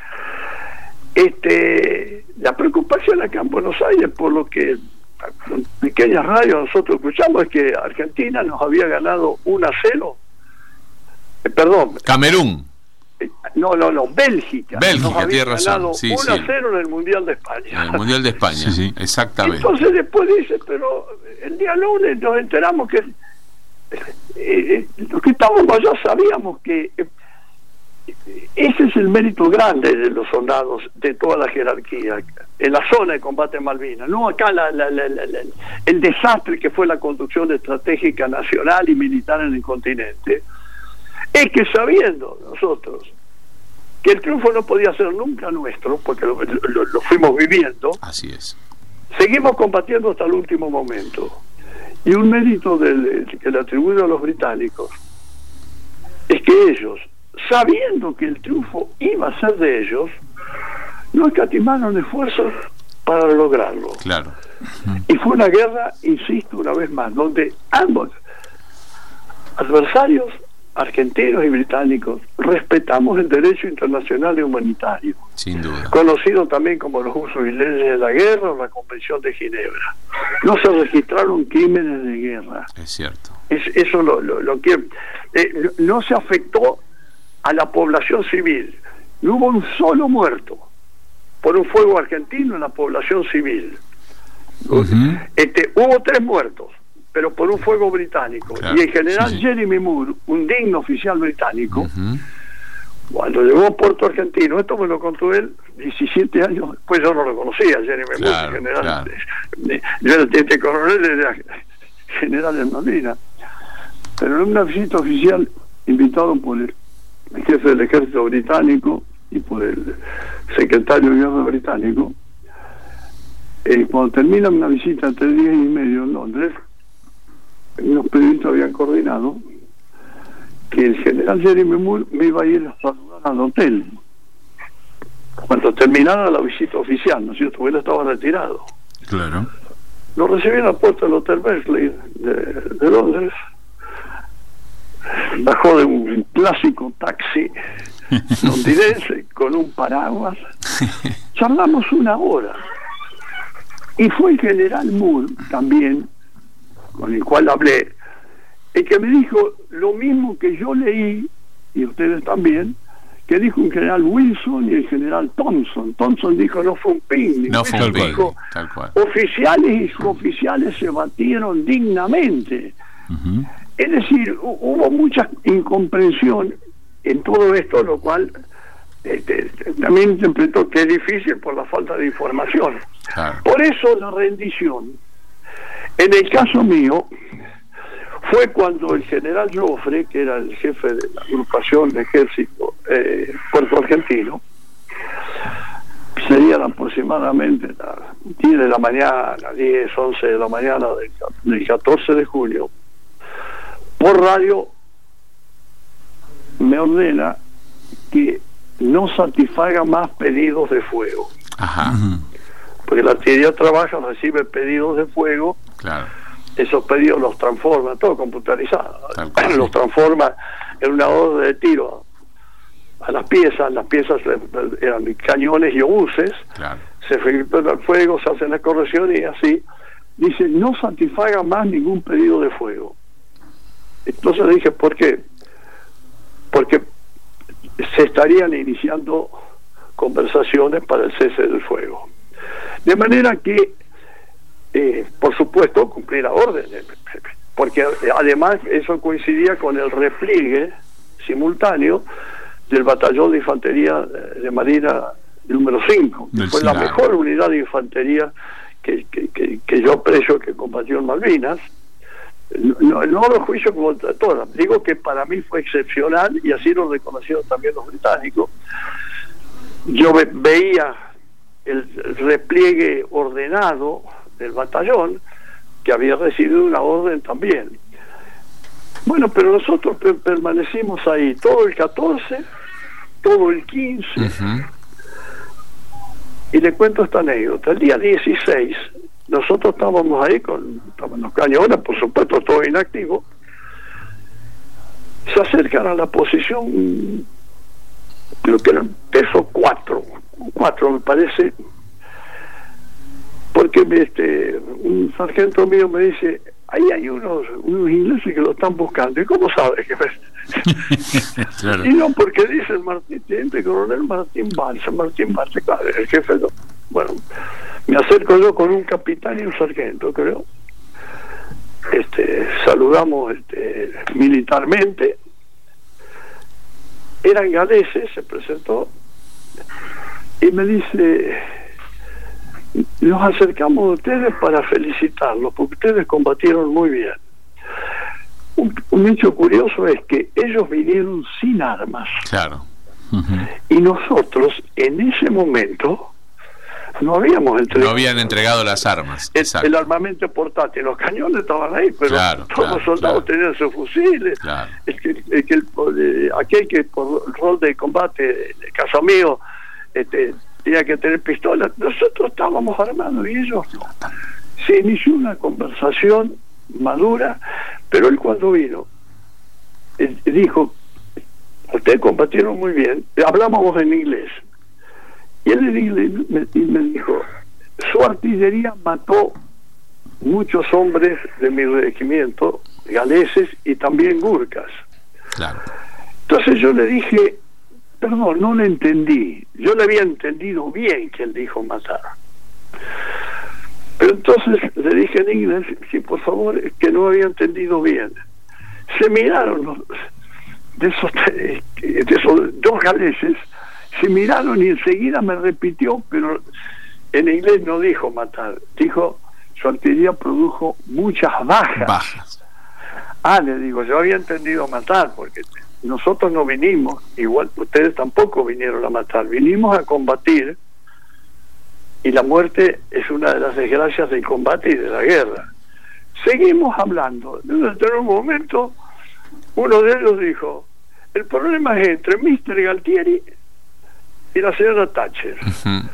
S4: este, la preocupación acá en Buenos Aires, por lo que en pequeñas radios nosotros escuchamos, es que Argentina nos había ganado uno a cero, eh, perdón,
S3: Camerún.
S4: No, no, no, Bélgica.
S3: Bélgica, tiene razón. Sí,
S4: uno a cero
S3: sí.
S4: en el Mundial de España.
S3: En el Mundial de España, sí, sí. Exactamente.
S4: Entonces después dice, pero el día lunes nos enteramos que eh, eh, los que estábamos allá sabíamos que eh, ese es el mérito grande de los soldados de toda la jerarquía en la zona de combate en Malvinas, no acá la, la, la, la, la, el desastre que fue la conducción estratégica nacional y militar en el continente. Es que sabiendo nosotros que el triunfo no podía ser nunca nuestro, porque lo, lo, lo fuimos viviendo,
S3: así es,
S4: seguimos combatiendo hasta el último momento. Y un mérito del, que le atribuyo a los británicos es que ellos, sabiendo que el triunfo iba a ser de ellos, no escatimaron esfuerzos para lograrlo.
S3: Claro.
S4: Y fue una guerra, insisto una vez más, donde ambos adversarios, argentinos y británicos, respetamos el derecho internacional y humanitario,
S3: sin duda,
S4: conocido también como los usos y leyes de la guerra o la Convención de Ginebra. No se registraron crímenes de guerra.
S3: Es cierto.
S4: Es, eso lo, lo, lo que eh, no se afectó a la población civil. No hubo un solo muerto por un fuego argentino en la población civil. Uh-huh. Este, hubo tres muertos, pero por un fuego británico. Claro, y el general sí, sí. Jeremy Moore, un digno oficial británico, uh-huh. cuando llegó a Puerto Argentino, esto me lo contó él diecisiete años después, yo no lo conocía, Jeremy claro, Moore, general. Claro. Yo era el teniente coronel, era general en Malvinas. Pero en una visita oficial, invitado por el jefe del ejército británico y por el secretario de guerra británico, eh, cuando termina una visita de tres días y medio en Londres, unos periodistas habían coordinado que el general Jeremy Moore me iba a ir a saludar al hotel cuando terminara la visita oficial, ¿no es cierto? Porque él estaba retirado.
S2: Claro.
S4: Lo recibí en la puerta del hotel Berkeley de, de Londres. Bajó de un clásico taxi londinense con un paraguas. Charlamos una hora. Y fue el general Moore también, con el cual hablé, el que me dijo lo mismo que yo leí, y ustedes también, que dijo un general Wilson y el general Thompson. Thompson dijo no fue un picnic.
S3: No fue un picnic,
S4: tal cual. Oficiales y suboficiales se batieron dignamente. Uh-huh. Es decir, hubo mucha incomprensión en todo esto, lo cual este, también interpretó que es difícil por la falta de información. Claro. Por eso la rendición, en el caso mío, fue cuando el general Joffre, que era el jefe de la agrupación de ejército eh, puerto argentino, serían aproximadamente las diez de la mañana, diez, once de la mañana del, del catorce de julio, por radio me ordena que no satisfaga más pedidos de fuego.
S3: Ajá.
S4: Porque la artillería trabaja, recibe pedidos de fuego,
S3: claro.
S4: Esos pedidos los transforma, todo computarizado, los transforma en una orden de tiro a las piezas. Las piezas eran cañones y obuses,
S3: claro.
S4: Se ejecuta el fuego, se hacen las correcciones y así. Dice, no satisfaga más ningún pedido de fuego. Entonces le dije, ¿por qué? Porque se estarían iniciando conversaciones para el cese del fuego. De manera que, eh, por supuesto, cumplí la orden, porque además eso coincidía con el repliegue simultáneo del batallón de infantería de Marina número cinco, que fue la mejor unidad de infantería que, que, que, que yo aprecio que combatió en Malvinas. No, no lo juicio como todas, digo que para mí fue excepcional y así lo reconocieron también los británicos. Yo ve, veía el repliegue ordenado del batallón, que había recibido una orden también. Bueno, pero nosotros per permanecimos ahí todo el catorce, todo el quince, uh-huh. Y le cuento esta anécdota. El día dieciséis nosotros estábamos ahí con estaban los cañones, por supuesto, todo inactivo. Se acercan a la posición, creo que eran peso cuatro, cuatro me parece, porque este un sargento mío me dice, ahí hay unos, unos ingleses que lo están buscando. ¿Y cómo sabes que claro. Y no, porque dice el Martín, teniente coronel Martín Balsa, Martín Balsa, claro, el jefe. No. Bueno, me acerco yo con un capitán y un sargento, creo. Este, saludamos este, militarmente. Eran galeses, se presentó y me dice, nos acercamos a ustedes para felicitarlos porque ustedes combatieron muy bien. Un, un hecho curioso es que ellos vinieron sin armas.
S3: Claro.
S4: Uh-huh. Y nosotros en ese momento no habíamos entregado,
S3: no habían entregado las armas.
S4: El, el armamento portátil, los cañones estaban ahí, pero
S3: claro,
S4: todos
S3: claro,
S4: los soldados
S3: claro.
S4: tenían sus fusiles.
S3: Claro.
S4: El que, el que, el, aquel que por el rol de combate, de caso mío, este, tenía que tener pistolas. Nosotros estábamos armados y ellos no. Se inició una conversación madura, pero él cuando vino él dijo, ustedes combatieron muy bien. Hablábamos en inglés y él en inglés me, me dijo, su artillería mató muchos hombres de mi regimiento galeses y también gurkas.
S3: Claro.
S4: Entonces yo le dije, perdón, no le entendí. Yo le había entendido bien que él dijo matar. Pero entonces le dije en inglés, sí, por favor, que no había entendido bien. Se miraron los, de, esos, de esos dos galeses, se miraron y enseguida me repitió, pero en inglés no dijo matar, dijo su artillería produjo muchas bajas.
S3: Bajas.
S4: Ah, le digo, yo había entendido matar, porque nosotros no vinimos, igual ustedes tampoco vinieron a matar, vinimos a combatir, y la muerte es una de las desgracias del combate y de la guerra. Seguimos hablando. En un momento, uno de ellos dijo, el problema es entre mister Galtieri y la señora Thatcher. Uh-huh.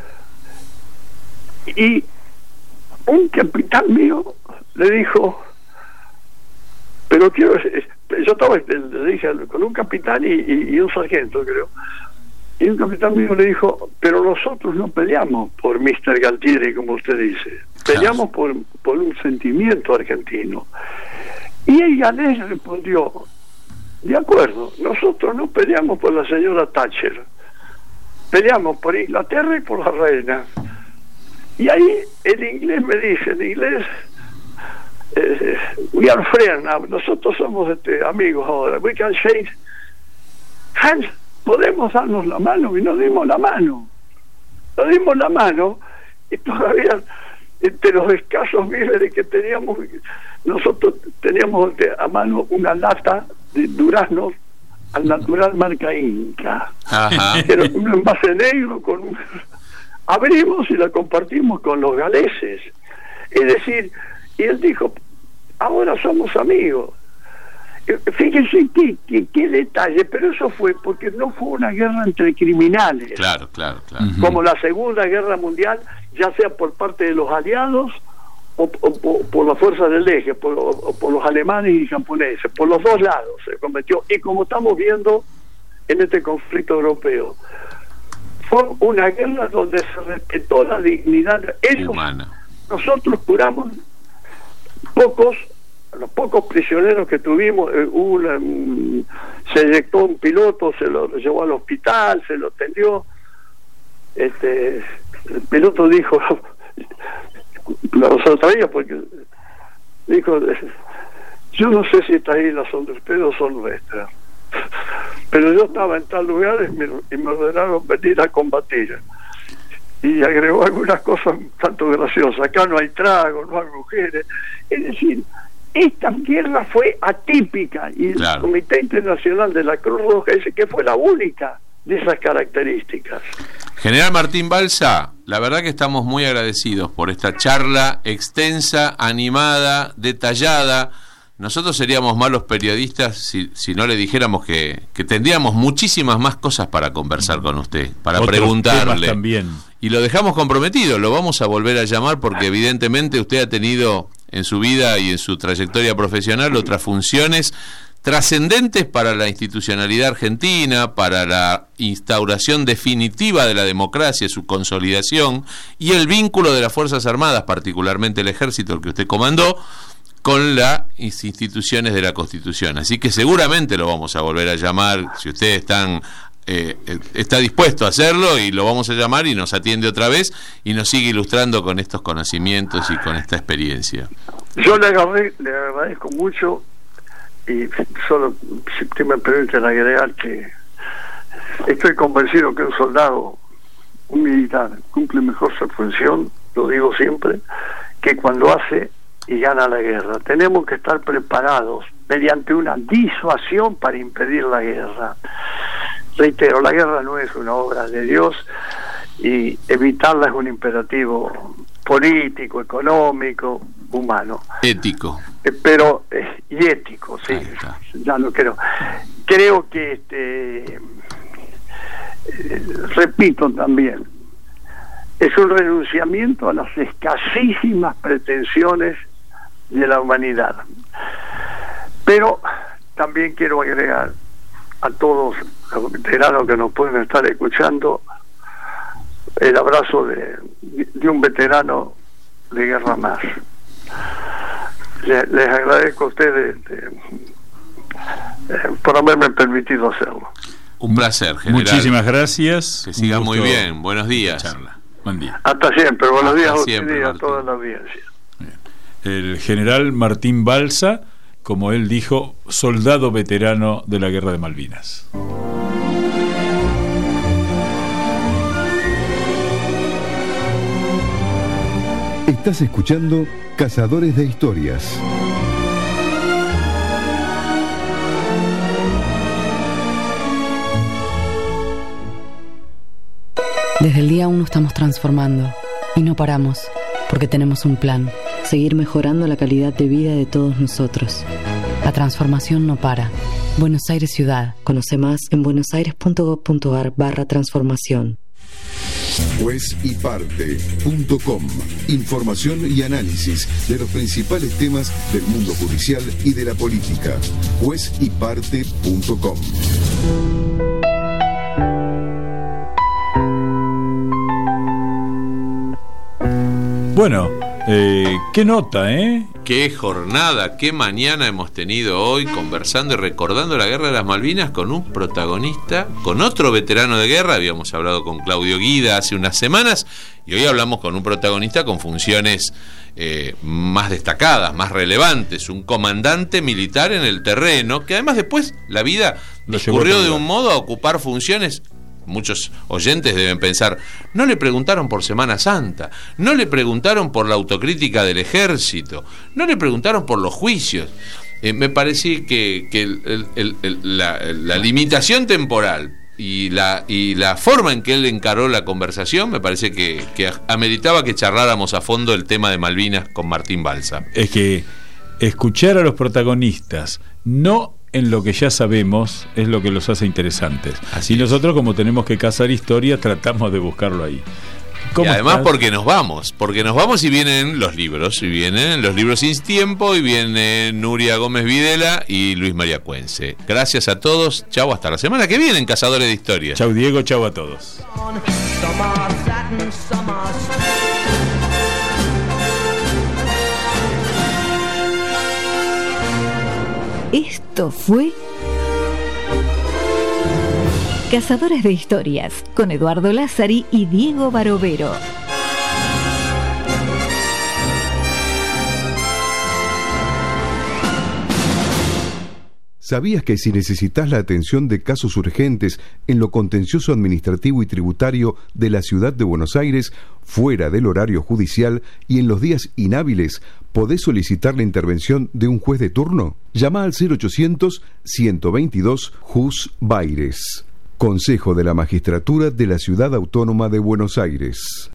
S4: Y un capitán mío le dijo, pero quiero, yo estaba, le dije con un capitán y, y, y un sargento, creo, y un capitán mío le dijo, pero nosotros no peleamos por mister Galtieri, como usted dice, peleamos por, por un sentimiento argentino. Y el galés respondió, de acuerdo, nosotros no peleamos por la señora Thatcher, peleamos por Inglaterra y por la reina. Y ahí el inglés me dice, en inglés, eh, we are friends now, nosotros somos este, amigos ahora, we can shake hands, podemos darnos la mano, y nos dimos la mano, nos dimos la mano, y todavía entre los escasos víveres que teníamos, nosotros teníamos a mano una lata de duraznos al natural marca Inca. Ajá. Era un envase negro con un... abrimos y la compartimos con los galeses, es decir, y él dijo, ahora somos amigos. Fíjense qué, qué, qué detalle, pero eso fue porque no fue una guerra entre criminales.
S3: Claro, claro, claro.
S4: Como la Segunda Guerra Mundial, ya sea por parte de los aliados o, o, o por las fuerzas del eje, por, o, o por los alemanes y japoneses, por los dos lados se cometió. Y como estamos viendo en este conflicto europeo, fue una guerra donde se respetó la dignidad ellos, humana. Nosotros curamos pocos, los pocos prisioneros que tuvimos, eh, una, um, se eyectó un piloto, se lo llevó al hospital, se lo atendió, este, el piloto dijo, lo traía porque dijo, yo no sé si estas islas son de ustedes o son nuestras, pero yo estaba en tal lugar y me, y me ordenaron venir a combatir. Y agregó algunas cosas tanto graciosas, acá no hay trago, no hay mujeres, es decir, esta guerra fue atípica y claro. El Comité Internacional de la Cruz Roja dice que fue la única de esas características.
S3: General Martín Balsa, la verdad que estamos muy agradecidos por esta charla extensa, animada, detallada. Nosotros seríamos malos periodistas si, si no le dijéramos que, que tendríamos muchísimas más cosas para conversar con usted, para
S2: Otros
S3: preguntarle.
S2: También.
S3: Y lo dejamos comprometido, lo vamos a volver a llamar porque evidentemente usted ha tenido en su vida y en su trayectoria profesional otras funciones trascendentes para la institucionalidad argentina, para la instauración definitiva de la democracia, su consolidación y el vínculo de las Fuerzas Armadas, particularmente el Ejército, el que usted comandó, con las instituciones de la Constitución. Así que seguramente lo vamos a volver a llamar, si ustedes están eh, está dispuesto a hacerlo, y lo vamos a llamar y nos atiende otra vez y nos sigue ilustrando con estos conocimientos y con esta experiencia.
S4: Yo le, agarré, le agradezco mucho, y solo si usted me permiten agregar que estoy convencido que un soldado, un militar, cumple mejor su función, lo digo siempre, que cuando hace y gana la guerra. Tenemos que estar preparados mediante una disuasión para impedir la guerra. Reitero, la guerra no es una obra de Dios y evitarla es un imperativo político, económico, humano.
S3: Ético.
S4: Eh, pero, eh, y ético, sí. Ya no creo. Creo que, este, eh, repito también, es un renunciamiento a las escasísimas pretensiones de la humanidad. Pero también quiero agregar a todos los veteranos que nos pueden estar escuchando el abrazo de, de un veterano de guerra más. Les, les agradezco a ustedes este, eh, por haberme permitido hacerlo.
S3: Un placer, general.
S2: Muchísimas gracias.
S3: Que siga muy bien. Buenos días.
S2: Charla. Buen día.
S4: Hasta siempre. Buenos
S3: Hasta
S4: días a usted
S3: siempre,
S4: y a
S3: Martín.
S4: toda la audiencia.
S2: El general Martín Balsa, como él dijo, soldado veterano de la Guerra de Malvinas.
S1: Estás escuchando Cazadores de Historias.
S5: Desde el día uno estamos transformando y no paramos porque tenemos un plan: seguir mejorando la calidad de vida de todos nosotros. La transformación no para. Buenos Aires Ciudad. Conoce más en buenosaires.gov.ar barra transformación.
S1: juez y parte punto com. Información y análisis de los principales temas del mundo judicial y de la política. juez y parte punto com.
S2: Bueno, eh, qué nota, ¿eh?
S3: Qué jornada, qué mañana hemos tenido hoy conversando y recordando la Guerra de las Malvinas con un protagonista, con otro veterano de guerra. Habíamos hablado con Claudio Guida hace unas semanas y hoy hablamos con un protagonista con funciones eh, más destacadas, más relevantes, un comandante militar en el terreno, que además después la vida discurrió de un modo a ocupar funciones. Muchos oyentes deben pensar, no le preguntaron por Semana Santa, no le preguntaron por la autocrítica del ejército, no le preguntaron por los juicios. Eh, me parecía que, que el, el, el, la, la limitación temporal y la, y la forma en que él encaró la conversación, me parece que, que ameritaba que charláramos a fondo el tema de Malvinas con Martín Balsa.
S2: Es que escuchar a los protagonistas, no en lo que ya sabemos, es lo que los hace interesantes.
S3: Así
S2: y
S3: es.
S2: nosotros, como tenemos que cazar historia, tratamos de buscarlo ahí.
S3: Y además
S2: estás?
S3: porque nos vamos, porque nos vamos y vienen los libros, y vienen los libros Sin Tiempo, y viene Nuria Gómez Videla y Luis María Cuense. Gracias a todos, chau, hasta la semana que viene en Cazadores de Historias.
S2: Chau Diego, chau a todos.
S6: Esto fue Cazadores de Historias con Eduardo Lázari y Diego Barovero.
S1: ¿Sabías que si necesitas la atención de casos urgentes en lo contencioso administrativo y tributario de la ciudad de Buenos Aires, fuera del horario judicial y en los días inhábiles, podés solicitar la intervención de un juez de turno? Llama al cero ochocientos, ciento veintidós, Jus Baires. Consejo de la Magistratura de la Ciudad Autónoma de Buenos Aires.